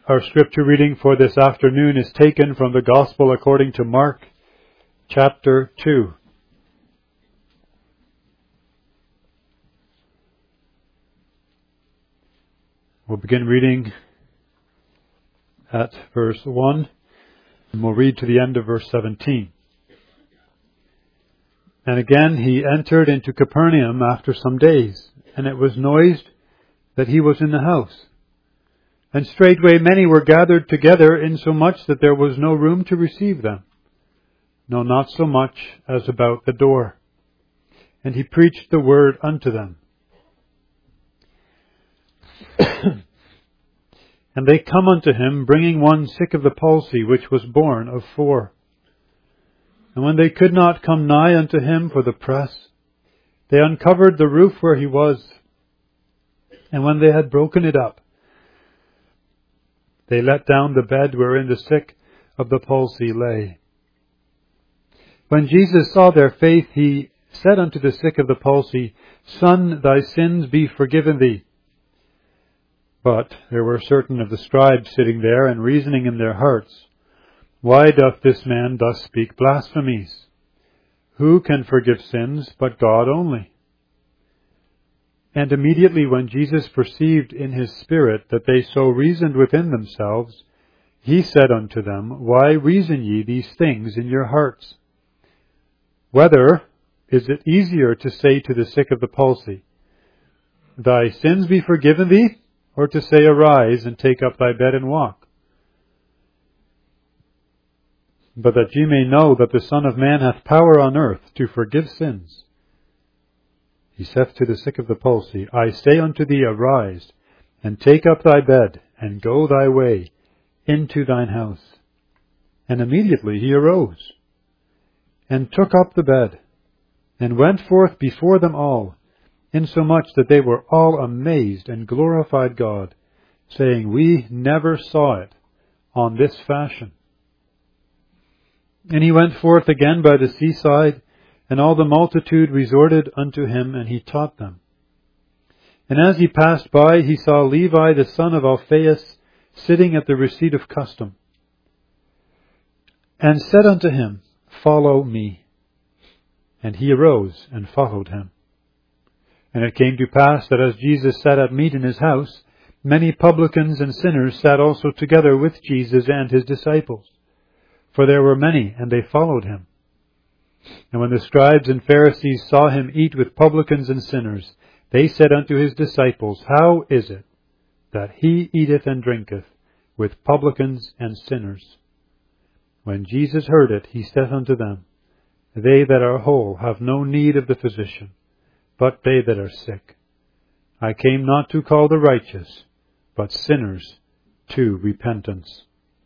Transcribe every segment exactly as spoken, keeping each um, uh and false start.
Our scripture reading for this afternoon is taken from the Gospel according to Mark, chapter two. We'll begin reading at verse one, and we'll read to the end of verse seventeen. And again he entered into Capernaum after some days, and it was noised that he was in the house. And straightway many were gathered together, insomuch that there was no room to receive them, no, not so much as about the door. And he preached the word unto them. And they come unto him, bringing one sick of the palsy, which was born of four. And when they could not come nigh unto him for the press, they uncovered the roof where he was. And when they had broken it up, they let down the bed wherein the sick of the palsy lay. When Jesus saw their faith, he said unto the sick of the palsy, Son, thy sins be forgiven thee. But there were certain of the scribes sitting there, and reasoning in their hearts, Why doth this man thus speak blasphemies? Who can forgive sins but God only? And immediately when Jesus perceived in his spirit that they so reasoned within themselves, he said unto them, Why reason ye these things in your hearts? Whether is it easier to say to the sick of the palsy, Thy sins be forgiven thee, or to say, Arise and take up thy bed and walk? But that ye may know that the Son of Man hath power on earth to forgive sins, he saith to the sick of the palsy, I say unto thee, Arise, and take up thy bed, and go thy way into thine house. And immediately he arose, and took up the bed, and went forth before them all, insomuch that they were all amazed, and glorified God, saying, We never saw it on this fashion. And he went forth again by the seaside, and all the multitude resorted unto him, and he taught them. And as he passed by, he saw Levi the son of Alphaeus sitting at the receipt of custom, and said unto him, Follow me. And he arose and followed him. And it came to pass that as Jesus sat at meat in his house, many publicans and sinners sat also together with Jesus and his disciples. For there were many, and they followed him. And when the scribes and Pharisees saw him eat with publicans and sinners, they said unto his disciples, How is it that he eateth and drinketh with publicans and sinners? When Jesus heard it, he said unto them, They that are whole have no need of the physician, but they that are sick. I came not to call the righteous, but sinners to repentance.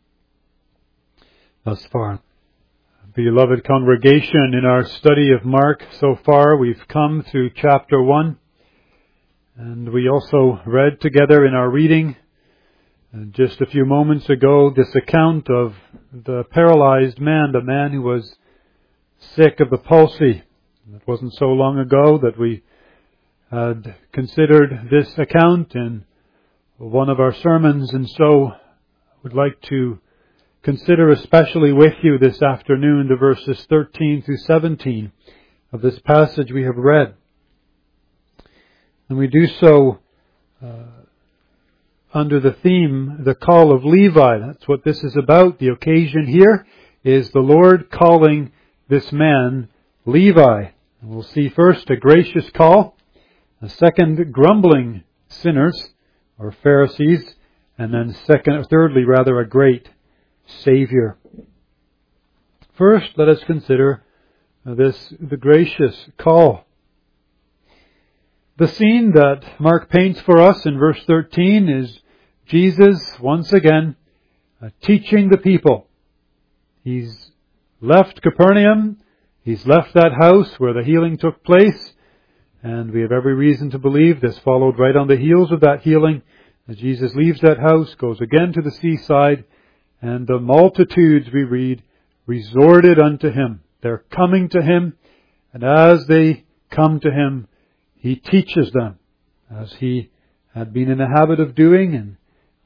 Thus far, beloved congregation, in our study of Mark so far, we've come through chapter one, and we also read together in our reading uh, just a few moments ago this account of the paralyzed man, the man who was sick of the palsy. It wasn't so long ago that we had considered this account in one of our sermons, and so I would like to consider especially with you this afternoon the verses thirteen through seventeen of this passage we have read. And we do so uh, under the theme, the call of Levi. That's what this is about. The occasion here is the Lord calling this man Levi. And we'll see first a gracious call, a second grumbling sinners or Pharisees, and then second, thirdly rather, a great Savior. First, let us consider this, the gracious call. The scene that Mark paints for us in verse thirteen is Jesus, once again, uh, teaching the people. He's left Capernaum. He's left that house where the healing took place. And we have every reason to believe this followed right on the heels of that healing. As Jesus leaves that house, goes again to the seaside, and the multitudes, we read, resorted unto him. They're coming to him, and as they come to him, he teaches them, as he had been in the habit of doing, and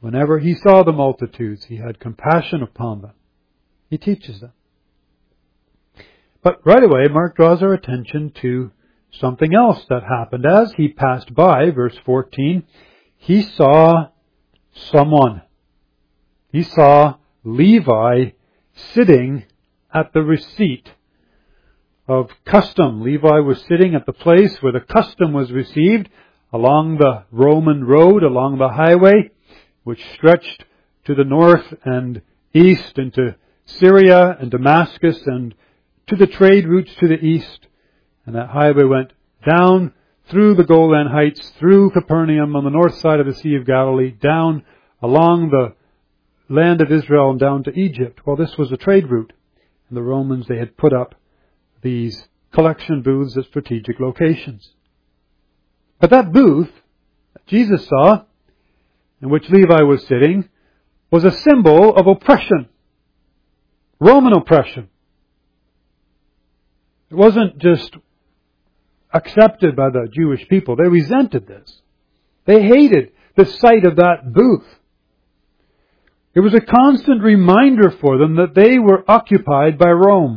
Whenever he saw the multitudes, he had compassion upon them. He teaches them. But right away, Mark draws our attention to something else that happened. As he passed by, verse fourteen, he saw someone. He saw Levi sitting at the receipt of custom. Levi was sitting at the place where the custom was received along the Roman road, along the highway, which stretched to the north and east into Syria and Damascus and to the trade routes to the east. And that highway went down through the Golan Heights, through Capernaum on the north side of the Sea of Galilee, down along the land of Israel and down to Egypt. Well, this was a trade route. And the Romans, they had put up these collection booths at strategic locations. But that booth that Jesus saw, in which Levi was sitting, was a symbol of oppression. Roman oppression. It wasn't just accepted by the Jewish people. They resented this. They hated the sight of that booth. It was a constant reminder for them that they were occupied by Rome.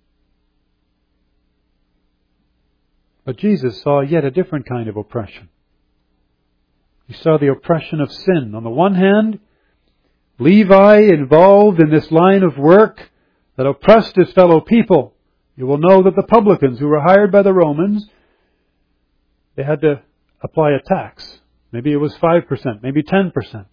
But Jesus saw yet a different kind of oppression. He saw the oppression of sin. On the one hand, Levi involved in this line of work that oppressed his fellow people. You will know that the publicans who were hired by the Romans, they had to apply a tax. Maybe it was five percent, maybe ten percent.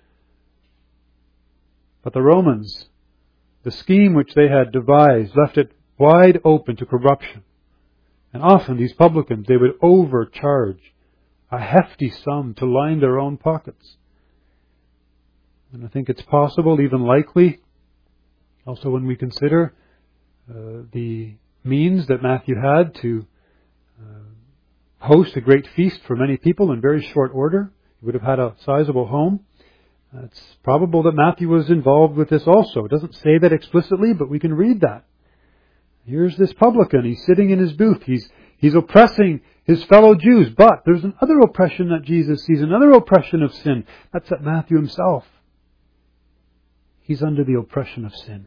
But the Romans, the scheme which they had devised, left it wide open to corruption. And often these publicans, they would overcharge a hefty sum to line their own pockets. And I think it's possible, even likely, also when we consider uh, the means that Matthew had to uh, host a great feast for many people in very short order. He would have had a sizable home. Uh, it's probable that Matthew was involved with this also. It doesn't say that explicitly, but we can read that. Here's this publican. He's sitting in his booth. He's he's oppressing his fellow Jews. But there's another oppression that Jesus sees, another oppression of sin. That's at Matthew himself. He's under the oppression of sin.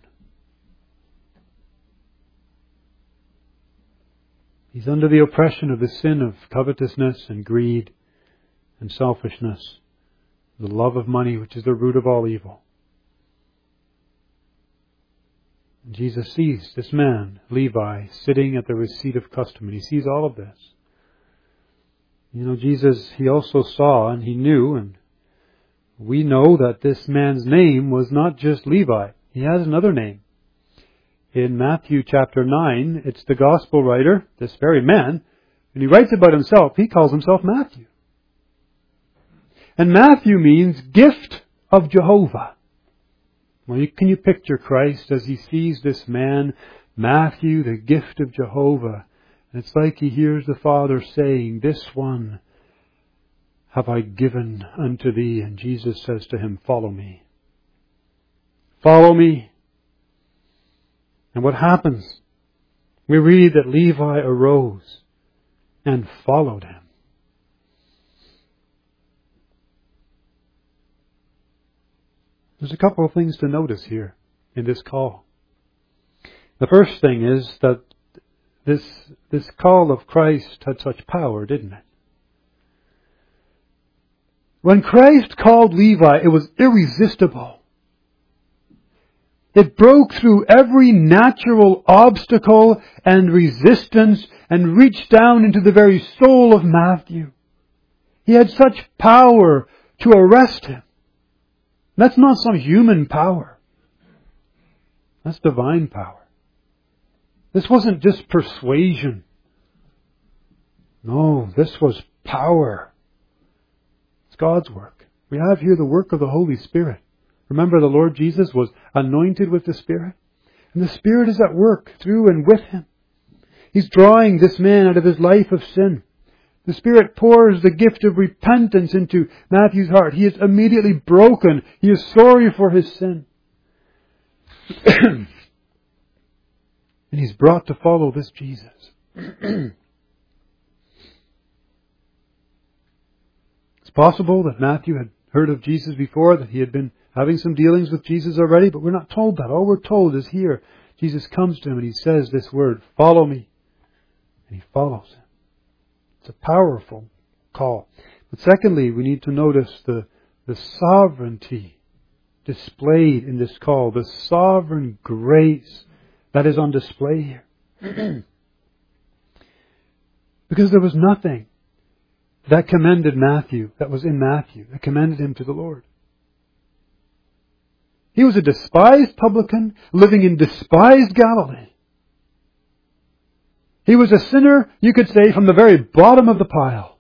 He's under the oppression of the sin of covetousness and greed and selfishness, the love of money, which is the root of all evil. And Jesus sees this man, Levi, sitting at the receipt of custom, and he sees all of this. You know, Jesus, he also saw and he knew, and we know that this man's name was not just Levi. He has another name. In Matthew chapter nine, it's the gospel writer, this very man, and he writes about himself. He calls himself Matthew. And Matthew means gift of Jehovah. Well, you, can you picture Christ as he sees this man, Matthew, the gift of Jehovah? And it's like he hears the Father saying, "This one have I given unto thee." And Jesus says to him, "Follow me. Follow me." And what happens? We read that Levi arose and followed him. There's a couple of things to notice here in this call. The first thing is that this, this call of Christ had such power, didn't it? When Christ called Levi, it was irresistible. It broke through every natural obstacle and resistance and reached down into the very soul of Matthew. He had such power to arrest him. That's not some human power. That's divine power. This wasn't just persuasion. No, this was power. It's God's work. We have here the work of the Holy Spirit. Remember, the Lord Jesus was anointed with the Spirit. And the Spirit is at work through and with him. He's drawing this man out of his life of sin. The Spirit pours the gift of repentance into Matthew's heart. He is immediately broken. He is sorry for his sin. And he's brought to follow this Jesus. It's possible that Matthew had heard of Jesus before, that he had been having some dealings with Jesus already, but we're not told that. All we're told is here, Jesus comes to him and he says this word, "Follow me." And he follows him. It's a powerful call. But secondly, we need to notice the, the sovereignty displayed in this call, the sovereign grace that is on display here. Because there was nothing that commended Matthew, that was in Matthew, that commended him to the Lord. He was a despised publican living in despised Galilee. He was a sinner, you could say, from the very bottom of the pile.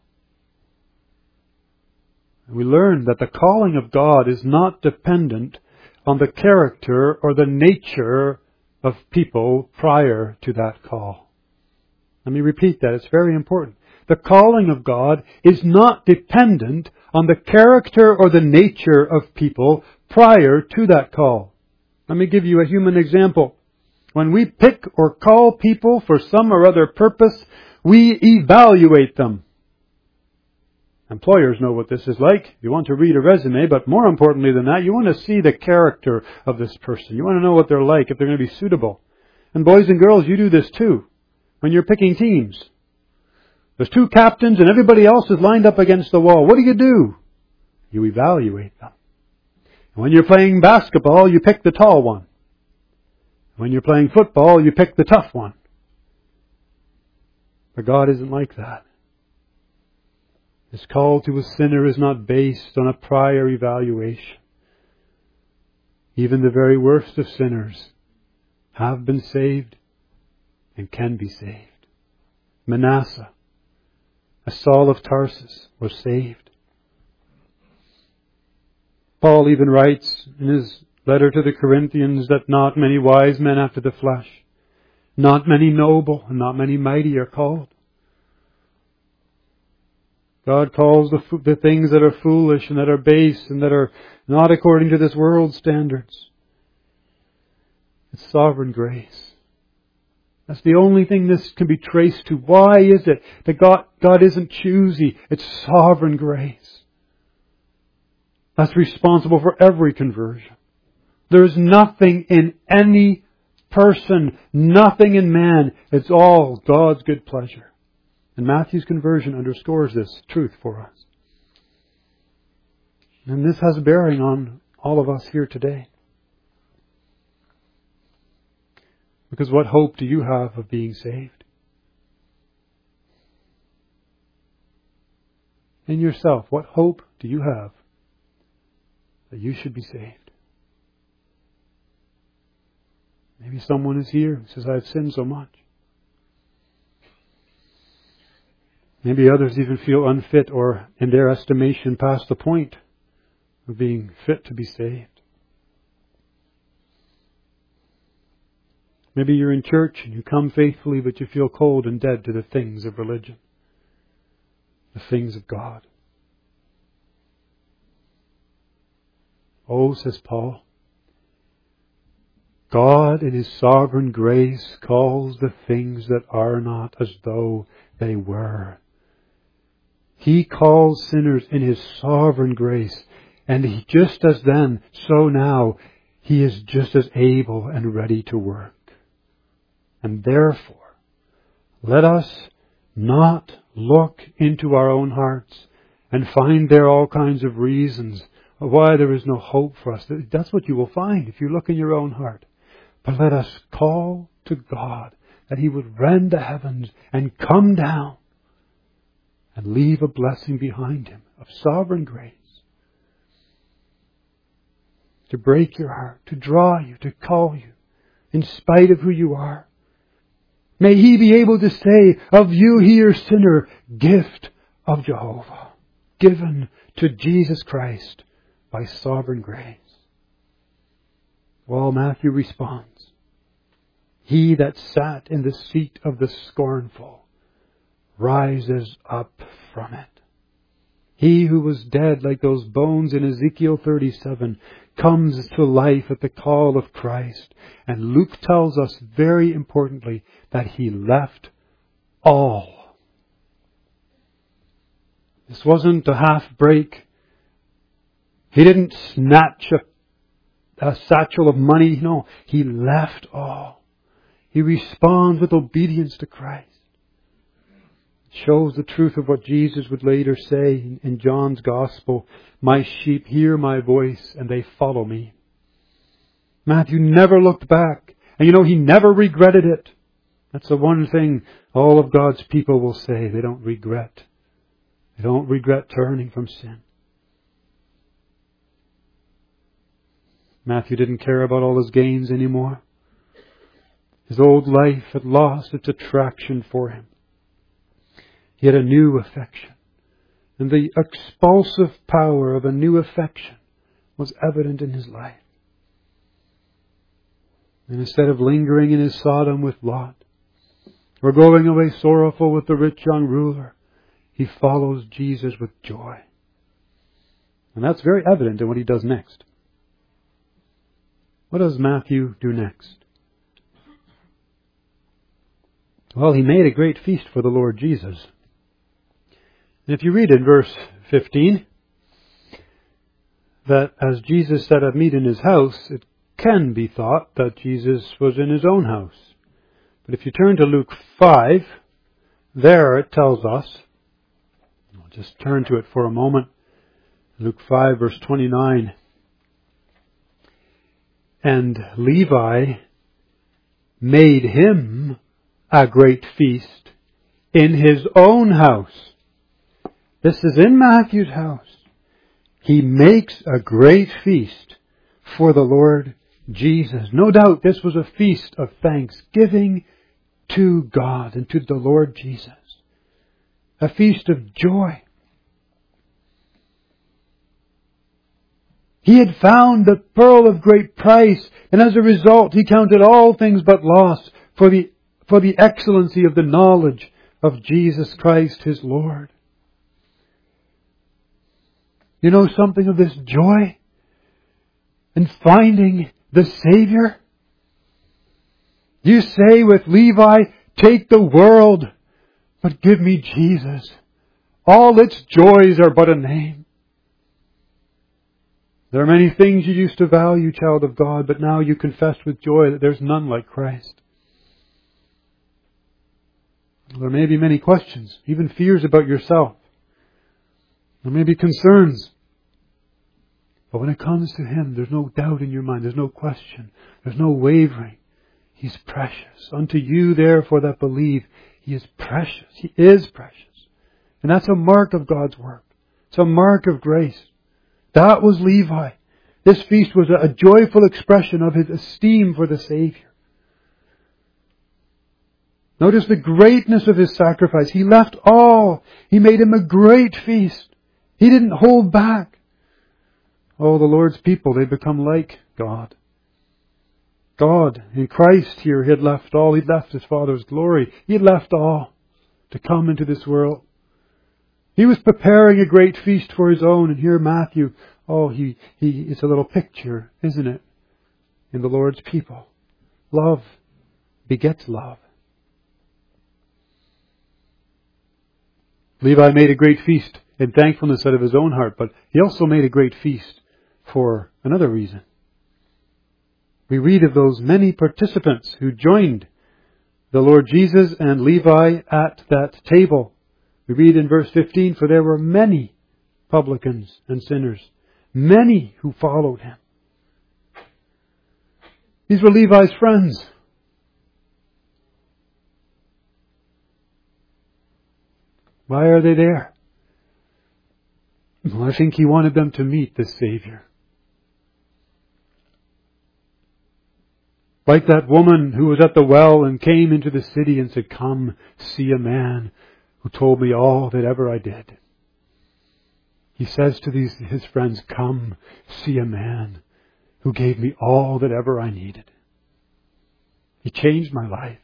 And we learn that the calling of God is not dependent on the character or the nature of people prior to that call. Let me repeat that. It's very important. The calling of God is not dependent on the character or the nature of people prior to that call. Let me give you a human example. When we pick or call people for some or other purpose, we evaluate them. Employers know what this is like. You want to read a resume, but more importantly than that, you want to see the character of this person. You want to know what they're like, if they're going to be suitable. And boys and girls, you do this too. When you're picking teams. There's two captains and everybody else is lined up against the wall. What do you do? You evaluate them. And when you're playing basketball, you pick the tall one. When you're playing football, you pick the tough one. But God isn't like that. His call to a sinner is not based on a prior evaluation. Even the very worst of sinners have been saved and can be saved. Manasseh, a Saul of Tarsus, was saved. Paul even writes in his letter to the Corinthians that not many wise men after the flesh, not many noble, and not many mighty are called. God calls the, the things that are foolish and that are base and that are not according to this world's standards. It's sovereign grace. That's the only thing this can be traced to. Why is it that God, God isn't choosy? It's sovereign grace. That's responsible for every conversion. There's nothing in any person, nothing in man. It's all God's good pleasure. And Matthew's conversion underscores this truth for us. And this has a bearing on all of us here today. Because what hope do you have of being saved? In yourself, what hope do you have that you should be saved? Maybe someone is here who says, I've sinned so much. Maybe others even feel unfit or, in their estimation, past the point of being fit to be saved. Maybe you're in church and you come faithfully, but you feel cold and dead to the things of religion, the things of God. Oh, says Paul, God in His sovereign grace calls the things that are not as though they were. He calls sinners in His sovereign grace. And he, just as then, so now, He is just as able and ready to work. And therefore, let us not look into our own hearts and find there all kinds of reasons why there is no hope for us. That's what you will find if you look in your own heart. But let us call to God that He would rend the heavens and come down and leave a blessing behind Him of sovereign grace. To break your heart, to draw you, to call you, in spite of who you are. May He be able to say of you here, sinner, gift of Jehovah, given to Jesus Christ by sovereign grace. Well, Matthew responds, He that sat in the seat of the scornful rises up from it. He who was dead like those bones in Ezekiel thirty-seven comes to life at the call of Christ. And Luke tells us very importantly that He left all. This wasn't a half break He didn't snatch a, a satchel of money. No, He left all. He responds with obedience to Christ. It shows the truth of what Jesus would later say in John's Gospel. My sheep hear my voice and they follow me. Matthew never looked back. And you know, he never regretted it. That's the one thing all of God's people will say. They don't regret. They don't regret turning from sin. Matthew didn't care about all his gains anymore. His old life had lost its attraction for him. He had a new affection. And the expulsive power of a new affection was evident in his life. And instead of lingering in his Sodom with Lot, or going away sorrowful with the rich young ruler, he follows Jesus with joy. And that's very evident in what he does next. What does Matthew do next? Well, he made a great feast for the Lord Jesus. And if you read in verse fifteen, that as Jesus sat at meat in his house, it can be thought that Jesus was in his own house. But if you turn to Luke five, there it tells us, I'll just turn to it for a moment, Luke five verse twenty-nine, and Levi made him a great feast in his own house. This is in Matthew's house. He makes a great feast for the Lord Jesus. No doubt this was a feast of thanksgiving to God and to the Lord Jesus. A feast of joy. He had found the pearl of great price, and as a result he counted all things but loss for the, for the excellency of the knowledge of Jesus Christ his Lord. You know something of this joy in finding the Savior? You say with Levi, take the world, but give me Jesus. All its joys are but a name. There are many things you used to value, child of God, but now you confess with joy that there's none like Christ. There may be many questions, even fears about yourself. There may be concerns. But when it comes to Him, there's no doubt in your mind. There's no question. There's no wavering. He's precious. Unto you, therefore, that believe, He is precious. He is precious. And that's a mark of God's work. It's a mark of grace. That was Levi. This feast was a joyful expression of his esteem for the Savior. Notice the greatness of his sacrifice. He left all. He made him a great feast. He didn't hold back. Oh, the Lord's people, they become like God. God, in Christ here, He had left all. He'd left His Father's glory. He had left all to come into this world. He was preparing a great feast for His own. And here Matthew, oh, he, he, it's a little picture, isn't it? In the Lord's people. Love begets love. Levi made a great feast in thankfulness out of his own heart, but he also made a great feast for another reason. We read of those many participants who joined the Lord Jesus and Levi at that table. We read in verse fifteen, for there were many publicans and sinners, many who followed Him. These were Levi's friends. Why are they there? Well, I think He wanted them to meet the Savior. Like that woman who was at the well and came into the city and said, come, see a man who told me all that ever I did. He says to these his friends, come, see a man who gave me all that ever I needed. He changed my life.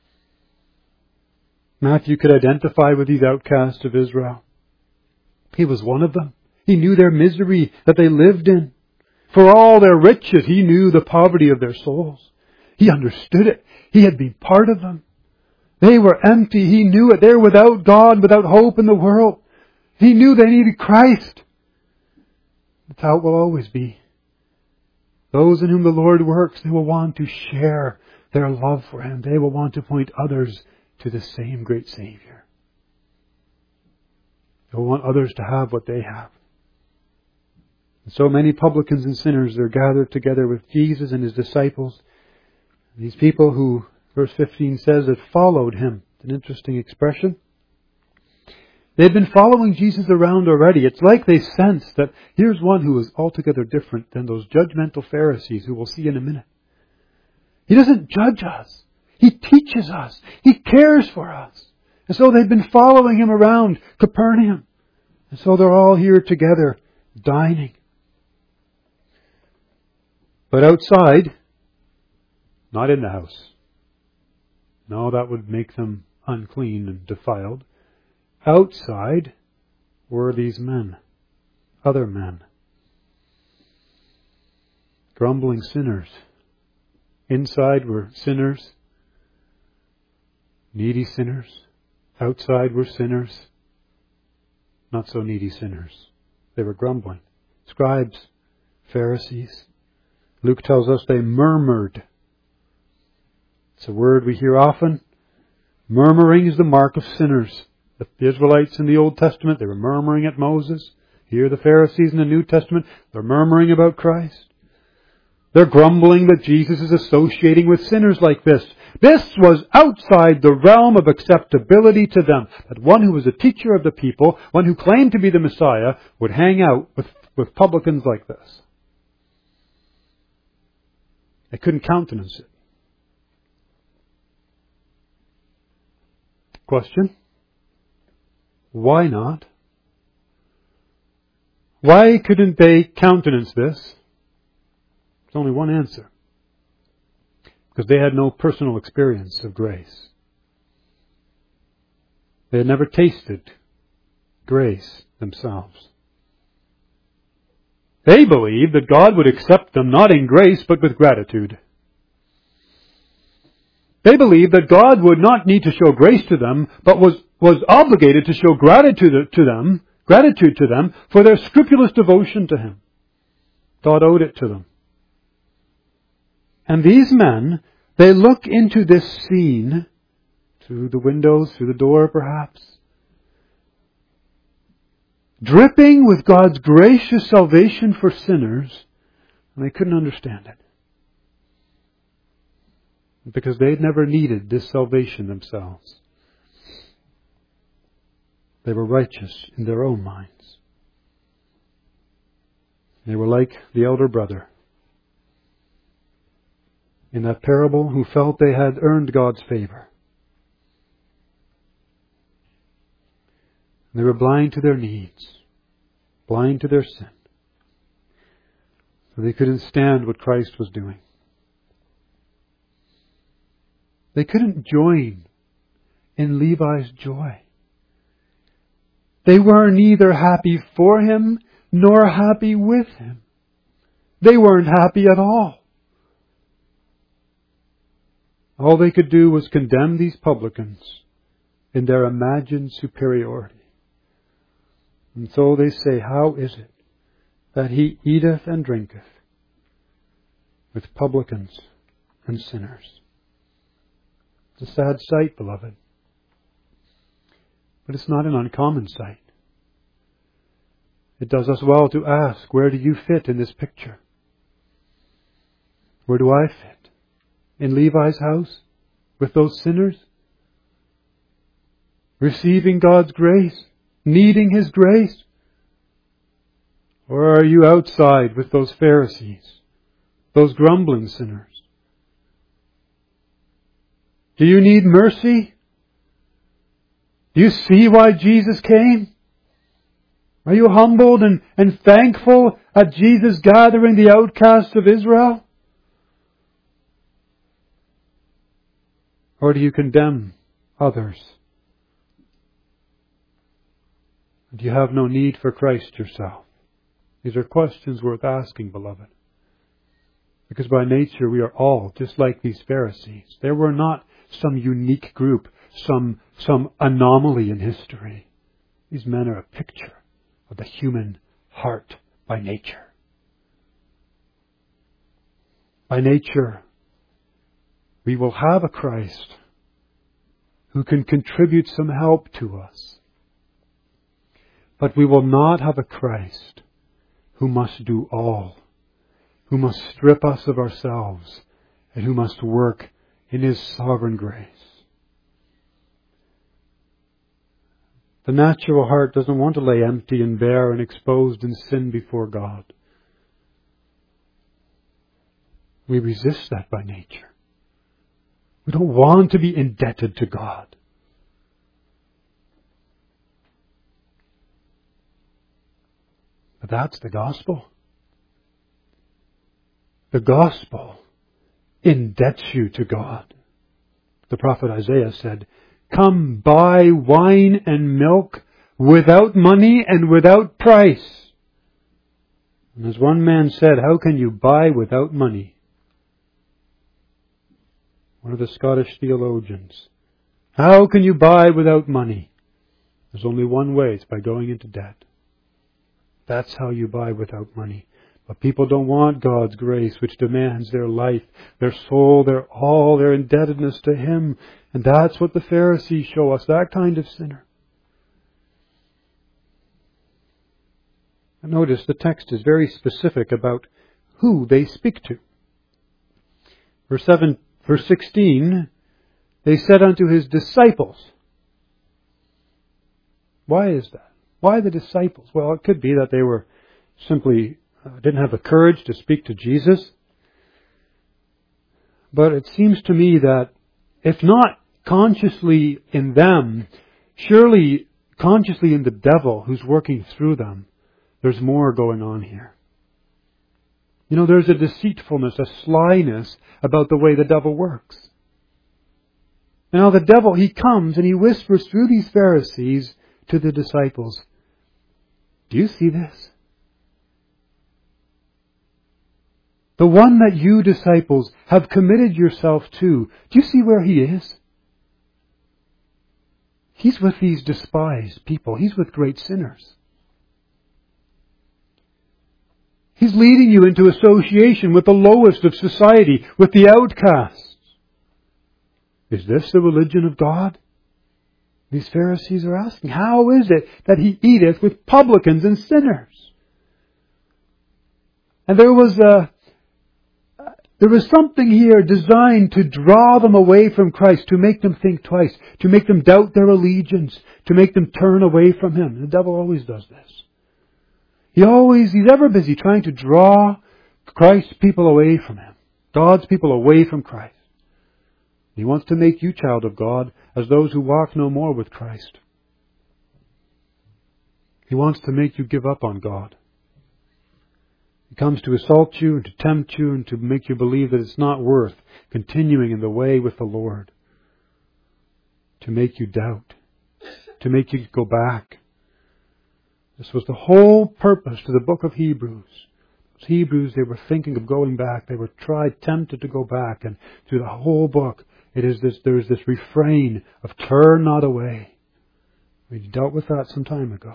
Matthew could identify with these outcasts of Israel. He was one of them. He knew their misery that they lived in. For all their riches, he knew the poverty of their souls. He understood it. He had been part of them. They were empty. He knew it. They were without God, without hope in the world. He knew they needed Christ. That's how it will always be. Those in whom the Lord works, they will want to share their love for Him. They will want to point others to the same great Savior. They will want others to have what they have. And so many publicans and sinners are gathered together with Jesus and His disciples. These people who, verse fifteen says, had followed Him. It's an interesting expression. They'd been following Jesus around already. It's like they sensed that here's one who is altogether different than those judgmental Pharisees who we'll see in a minute. He doesn't judge us. He teaches us. He cares for us. And so they've been following Him around Capernaum. And so they're all here together, dining. But outside, not in the house. No, that would make them unclean and defiled. Outside were these men, other men, grumbling sinners. Inside were sinners, needy sinners. Outside were sinners, not so needy sinners. They were grumbling. Scribes, Pharisees. Luke tells us they murmured. It's a word we hear often. Murmuring is the mark of sinners. The Israelites in the Old Testament, they were murmuring at Moses. Here the Pharisees in the New Testament, they're murmuring about Christ. They're grumbling that Jesus is associating with sinners like this. This was outside the realm of acceptability to them. That one who was a teacher of the people, one who claimed to be the Messiah, would hang out with, with publicans like this. They couldn't countenance it. Question? Why not? Why couldn't they countenance this? There's only one answer. Because they had no personal experience of grace. They had never tasted grace themselves. They believed that God would accept them not in grace but with gratitude. They believed that God would not need to show grace to them, but was, was obligated to show gratitude to them, gratitude to them for their scrupulous devotion to Him. God owed it to them. And these men, they look into this scene, through the windows, through the door perhaps, dripping with God's gracious salvation for sinners, and they couldn't understand it. Because they'd never needed this salvation themselves. They were righteous in their own minds. They were like the elder brother in that parable who felt they had earned God's favor. They were blind to their needs, blind to their sin. So they couldn't stand what Christ was doing. They couldn't join in Levi's joy. They were neither happy for him nor happy with him. They weren't happy at all. All they could do was condemn these publicans in their imagined superiority. And so they say, how is it that he eateth and drinketh with publicans and sinners? It's a sad sight, beloved. But it's not an uncommon sight. It does us well to ask, where do you fit in this picture? Where do I fit? In Levi's house? With those sinners? Receiving God's grace? Needing His grace? Or are you outside with those Pharisees? Those grumbling sinners? Do you need mercy? Do you see why Jesus came? Are you humbled and, and thankful at Jesus gathering the outcasts of Israel? Or do you condemn others? Do you have no need for Christ yourself? These are questions worth asking, beloved. Because by nature we are all just like these Pharisees. There were not some unique group, some, some anomaly in history. These men are a picture of the human heart by nature. By nature, we will have a Christ who can contribute some help to us. But we will not have a Christ who must do all, who must strip us of ourselves, and who must work in His sovereign grace. The natural heart doesn't want to lay empty and bare and exposed in sin before God. We resist that by nature. We don't want to be indebted to God. But that's the gospel. The gospel indebts you to God. The prophet Isaiah said, "Come buy wine and milk without money and without price." And as one man said, "How can you buy without money?" One of the Scottish theologians. How can you buy without money? There's only one way. It's by going into debt. That's how you buy without money. But people don't want God's grace, which demands their life, their soul, their all, their indebtedness to Him. And that's what the Pharisees show us, that kind of sinner. And notice the text is very specific about who they speak to. Verse seven, verse sixteen, they said unto His disciples. Why is that? Why the disciples? Well, it could be that they were simply uh, didn't have the courage to speak to Jesus. But it seems to me that if not consciously in them, surely consciously in the devil who's working through them, there's more going on here. You know, there's a deceitfulness, a slyness about the way the devil works. Now the devil, he comes and he whispers through these Pharisees to the disciples, "Do you see this? The one that you disciples have committed yourself to, do you see where he is? He's with these despised people. He's with great sinners. He's leading you into association with the lowest of society, with the outcasts. Is this the religion of God?" These Pharisees are asking, how is it that He eateth with publicans and sinners? And there was a, there was something here designed to draw them away from Christ, to make them think twice, to make them doubt their allegiance, to make them turn away from Him. The devil always does this. He always, he's ever busy trying to draw Christ's people away from Him, God's people away from Christ. He wants to make you, child of God, as those who walk no more with Christ. He wants to make you give up on God. He comes to assault you and to tempt you and to make you believe that it's not worth continuing in the way with the Lord. To make you doubt. To make you go back. This was the whole purpose to the book of Hebrews. Those Hebrews, they were thinking of going back. They were tried, tempted to go back. And through the whole book, it is this, there is this refrain of turn not away. We dealt with that some time ago.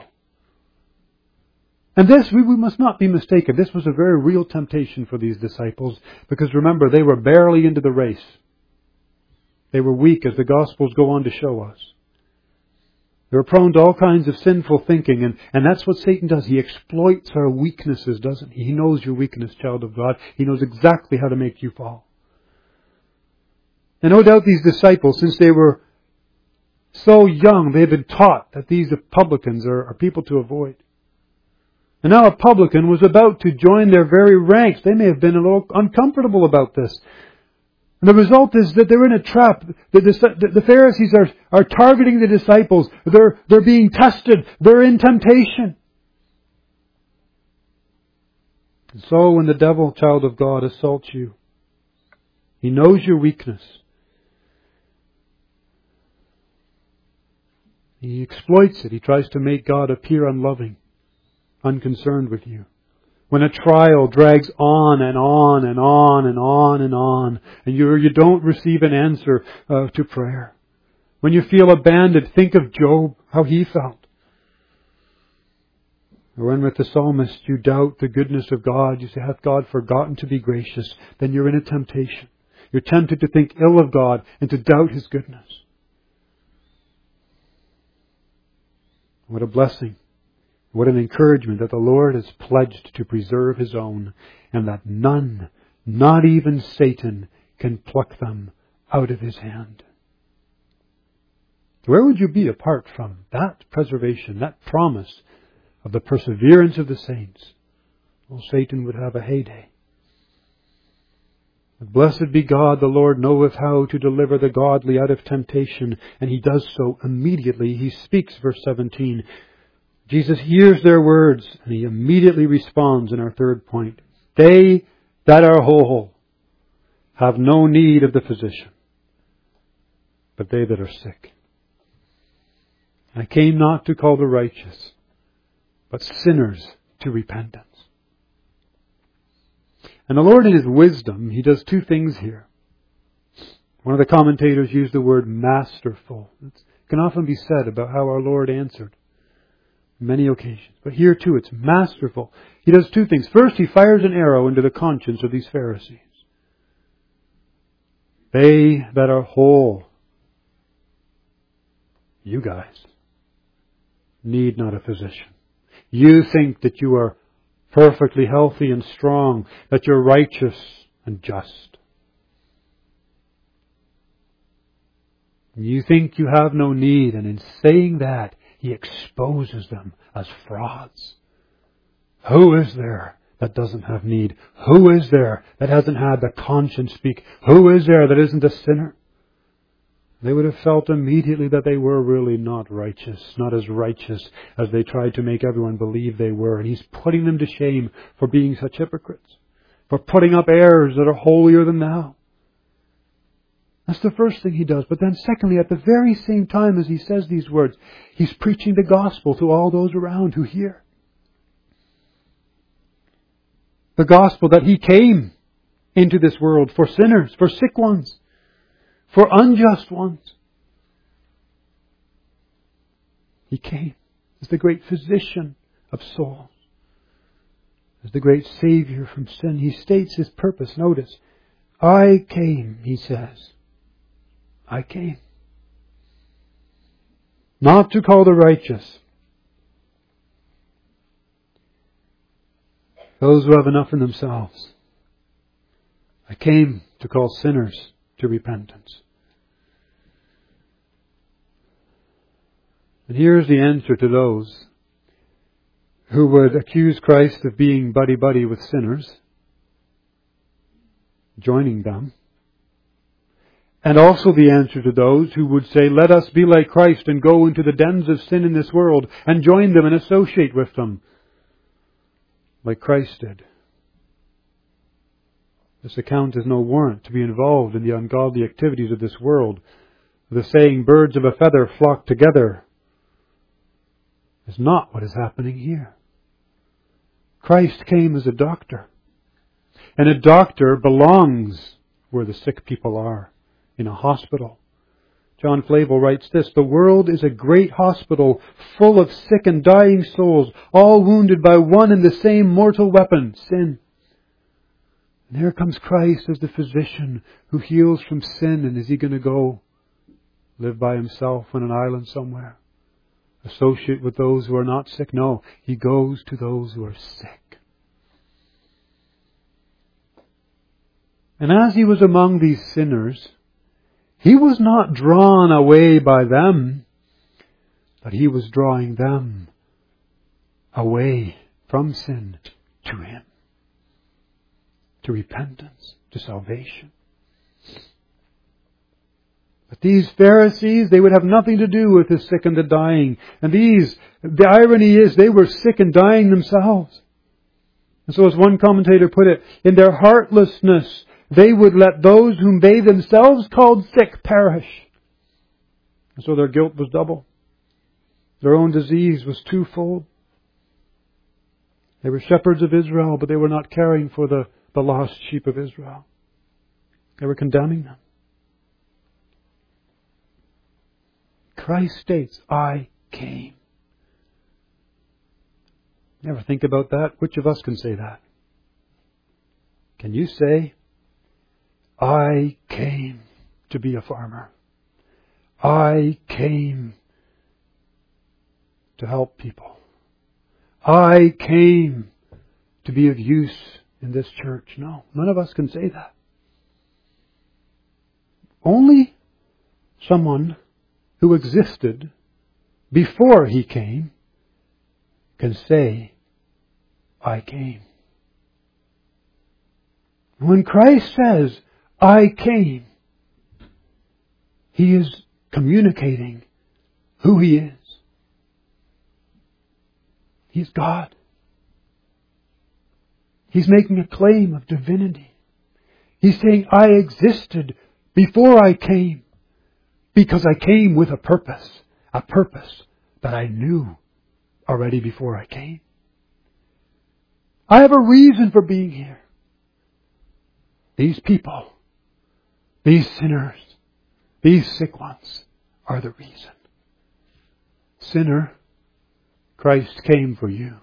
And this, we, we must not be mistaken. This was a very real temptation for these disciples. Because remember, they were barely into the race. They were weak, as the Gospels go on to show us. They were prone to all kinds of sinful thinking. And, and that's what Satan does. He exploits our weaknesses, doesn't he? He knows your weakness, child of God. He knows exactly how to make you fall. And no doubt these disciples, since they were so young, they had been taught that these publicans are, are people to avoid. And now a publican was about to join their very ranks. They may have been a little uncomfortable about this. And the result is that they're in a trap. The, the, the Pharisees are, are targeting the disciples. They're, they're being tested. They're in temptation. And so when the devil, child of God, assaults you, he knows your weakness. He exploits it. He tries to make God appear unloving, unconcerned with you. When a trial drags on and on and on and on and on, and you you don't receive an answer uh, to prayer. When you feel abandoned, think of Job, how he felt. Or when with the psalmist you doubt the goodness of God, you say, hath God forgotten to be gracious? Then you're in a temptation. You're tempted to think ill of God and to doubt His goodness. What a blessing. What an encouragement that the Lord has pledged to preserve His own, and that none, not even Satan, can pluck them out of His hand. Where would you be apart from that preservation, that promise of the perseverance of the saints? Well, Satan would have a heyday. But blessed be God, the Lord knoweth how to deliver the godly out of temptation, and He does so immediately. He speaks, verse seventeen. Jesus hears their words, and He immediately responds in our third point. They that are whole have no need of the physician, but they that are sick. I came not to call the righteous, but sinners to repentance. And the Lord in His wisdom, He does two things here. One of the commentators used the word masterful. It can often be said about how our Lord answered on many occasions. But here too, it's masterful. He does two things. First, He fires an arrow into the conscience of these Pharisees. They that are whole, you guys, need not a physician. You think that you are perfectly healthy and strong, that you're righteous and just. You think you have no need, and in saying that, He exposes them as frauds. Who is there that doesn't have need? Who is there that hasn't had the conscience speak? Who is there that isn't a sinner? They would have felt immediately that they were really not righteous, not as righteous as they tried to make everyone believe they were. And He's putting them to shame for being such hypocrites, for putting up heirs that are holier than thou. That's the first thing He does. But then secondly, at the very same time as He says these words, He's preaching the gospel to all those around who hear. The gospel that He came into this world for sinners, for sick ones, for unjust ones. He came as the great physician of souls, as the great Savior from sin. He states His purpose. Notice, I came, He says. I came. Not to call the righteous, those who have enough in themselves. I came to call sinners to repentance. And here's the answer to those who would accuse Christ of being buddy-buddy with sinners, joining them. And also the answer to those who would say, let us be like Christ and go into the dens of sin in this world and join them and associate with them, like Christ did. This account is no warrant to be involved in the ungodly activities of this world. The saying, birds of a feather flock together, is not what is happening here. Christ came as a doctor. And a doctor belongs where the sick people are, in a hospital. John Flavel writes this, the world is a great hospital full of sick and dying souls, all wounded by one and the same mortal weapon, sin. And here comes Christ as the physician who heals from sin. And is He going to go live by Himself on an island somewhere? Associate with those who are not sick? No, He goes to those who are sick. And as He was among these sinners, He was not drawn away by them, but He was drawing them away from sin to Him, to repentance, to salvation. But these Pharisees, they would have nothing to do with the sick and the dying. And these, the irony is, they were sick and dying themselves. And so as one commentator put it, in their heartlessness, they would let those whom they themselves called sick perish. And so their guilt was double. Their own disease was twofold. They were shepherds of Israel, but they were not caring for the, the lost sheep of Israel. They were condemning them. Christ states, I came. You ever think about that? Which of us can say that? Can you say, I came to be a farmer. I came to help people. I came to be of use in this church. No, none of us can say that. Only someone who existed before He came can say, I came. When Christ says, I came, He is communicating who He is. He's God. He's making a claim of divinity. He's saying, I existed before I came, because I came with a purpose, a purpose that I knew already before I came. I have a reason for being here. These people, these sinners, these sick ones are the reason. Sinner, Christ came for you.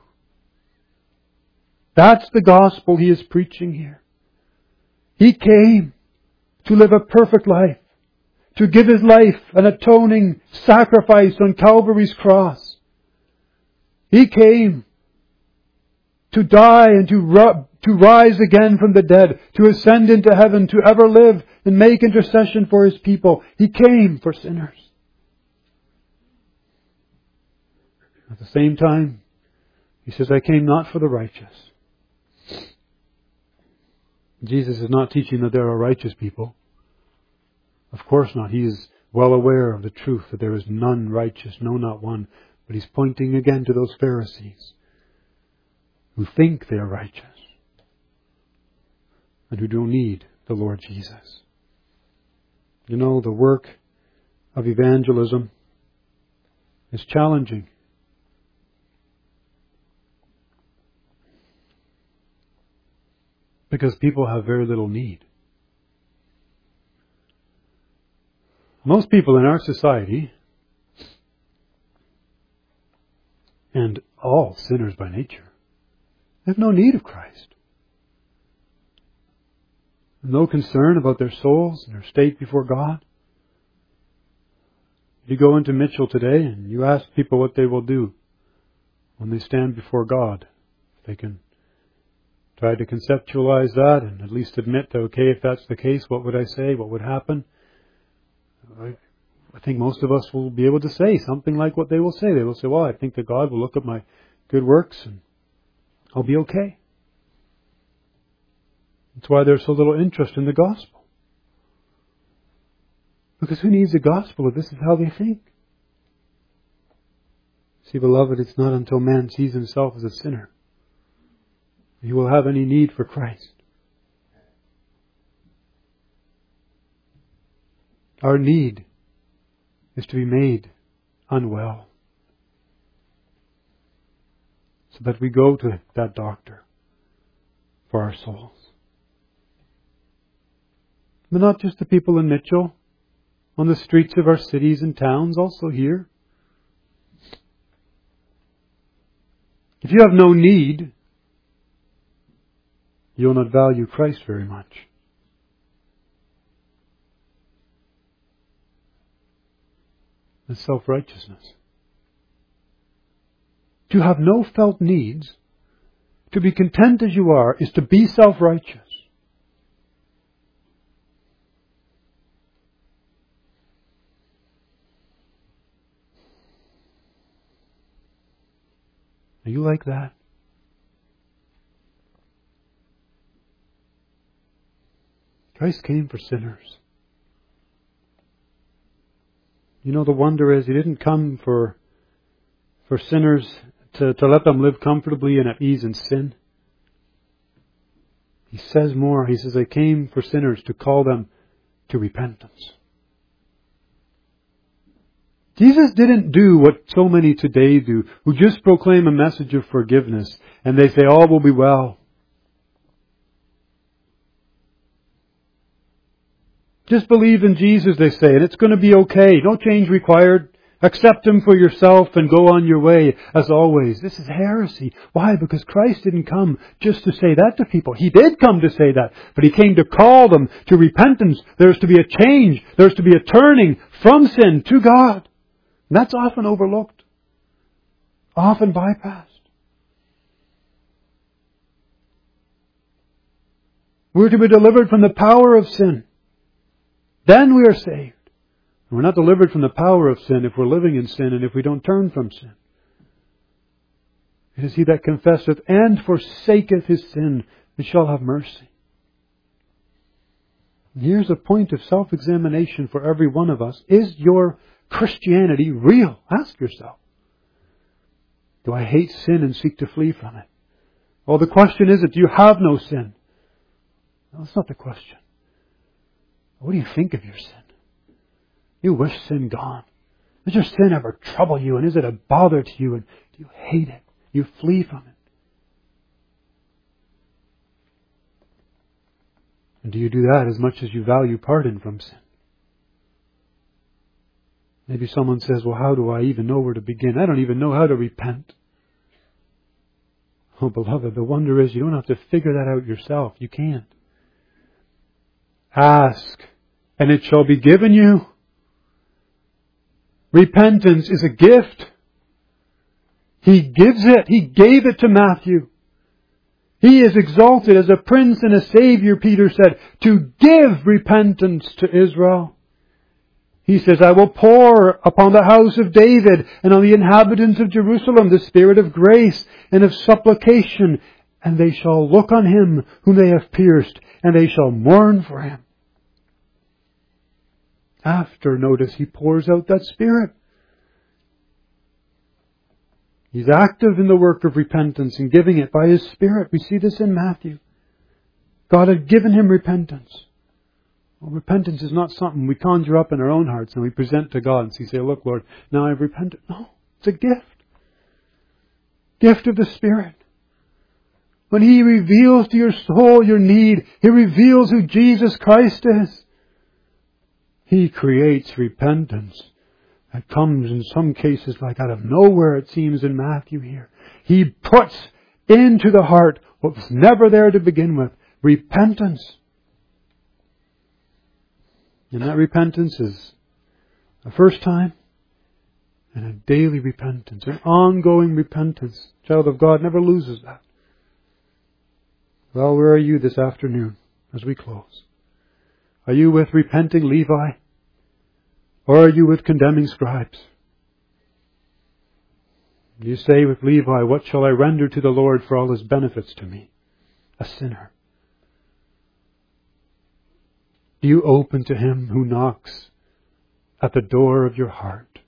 That's the gospel He is preaching here. He came to live a perfect life, to give His life an atoning sacrifice on Calvary's cross. He came to die and to, ru- to rise again from the dead, to ascend into heaven, to ever live and make intercession for His people. He came for sinners. At the same time, He says, I came not for the righteous. Jesus is not teaching that there are righteous people. Of course not. He is well aware of the truth that there is none righteous, no, not one. But He's pointing again to those Pharisees who think they are righteous and who don't need the Lord Jesus. You know, the work of evangelism is challenging. Because people have very little need. Most people in our society, and all sinners by nature, have no need of Christ. No concern about their souls and their state before God. You go into Mitchell today and you ask people what they will do when they stand before God. They can try to conceptualize that and at least admit that, okay, if that's the case, what would I say? What would happen? I, I think most of us will be able to say something like what they will say. They will say, well, I think that God will look at my good works and I'll be okay. That's why there's so little interest in the gospel. Because who needs the gospel if this is how they think? See, beloved, it's not until man sees himself as a sinner he will have any need for Christ. Our need is to be made unwell, so that we go to that doctor for our souls. But not just the people in Mitchell, on the streets of our cities and towns, also here. If you have no need, you will not value Christ very much. It's self-righteousness. To have no felt needs, to be content as you are, is to be self-righteous. Are you like that? Christ came for sinners. You know, the wonder is He didn't come for for sinners to, to let them live comfortably and at ease in sin. He says more. He says, I came for sinners to call them to repentance. Jesus didn't do what so many today do, who just proclaim a message of forgiveness and they say all will be well. Just believe in Jesus, they say, and it's going to be okay. No change required. Accept Him for yourself and go on your way as always. This is heresy. Why? Because Christ didn't come just to say that to people. He did come to say that, but He came to call them to repentance. There's to be a change. There's to be a turning from sin to God. And that's often overlooked, often bypassed. We're to be delivered from the power of sin. Then we are saved. We're not delivered from the power of sin if we're living in sin and if we don't turn from sin. It is he that confesseth and forsaketh his sin that shall have mercy. And here's a point of self-examination for every one of us. Is your Christianity real? Ask yourself. Do I hate sin and seek to flee from it? Well, the question isn't, do you have no sin? No, that's not the question. What do you think of your sin? You wish sin gone. Does your sin ever trouble you? And is it a bother to you? And do you hate it? You flee from it? And do you do that as much as you value pardon from sin? Maybe someone says, well, how do I even know where to begin? I don't even know how to repent. Oh, beloved, the wonder is you don't have to figure that out yourself. You can't. Ask, and it shall be given you. Repentance is a gift. He gives it. He gave it to Matthew. He is exalted as a prince and a savior, Peter said, to give repentance to Israel. He says, I will pour upon the house of David and on the inhabitants of Jerusalem the spirit of grace and of supplication, and they shall look on him whom they have pierced, and they shall mourn for him. After, notice, he pours out that Spirit. He's active in the work of repentance and giving it by His Spirit. We see this in Matthew. God had given him repentance. Well, repentance is not something we conjure up in our own hearts and we present to God and say, look, Lord, now I've repented. No, it's a gift. Gift of the Spirit. When He reveals to your soul your need, He reveals who Jesus Christ is. He creates repentance that comes in some cases like out of nowhere, it seems in Matthew here. He puts into the heart what was never there to begin with, repentance. And that repentance is a first time and a daily repentance, an ongoing repentance. Child of God never loses that. Well, where are you this afternoon as we close? Are you with repenting Levi? Or are you with condemning scribes? You say with Levi, what shall I render to the Lord for all His benefits to me? A sinner. Do you open to Him who knocks at the door of your heart?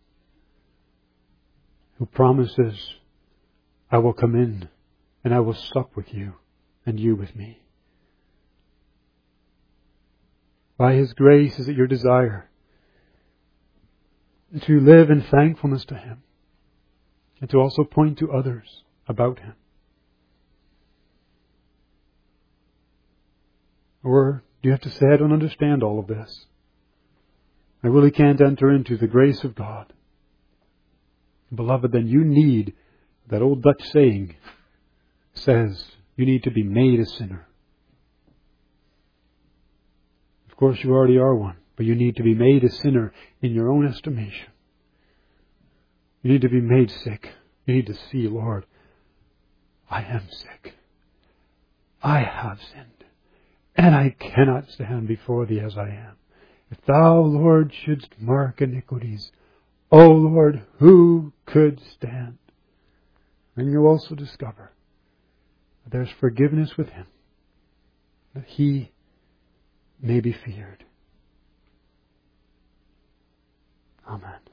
Who promises, I will come in and I will sup with you and you with me. By His grace is it your desire to live in thankfulness to Him and to also point to others about Him? Or do you have to say, I don't understand all of this. I really can't enter into the grace of God. Beloved, then you need, that old Dutch saying says, you need to be made a sinner. Of course, you already are one, but you need to be made a sinner in your own estimation. You need to be made sick. You need to see, Lord, I am sick. I have sinned, and I cannot stand before Thee as I am. If Thou, Lord, shouldst mark iniquities, O Lord, who could stand? And you also discover that there's forgiveness with Him, that He may be feared. Amen.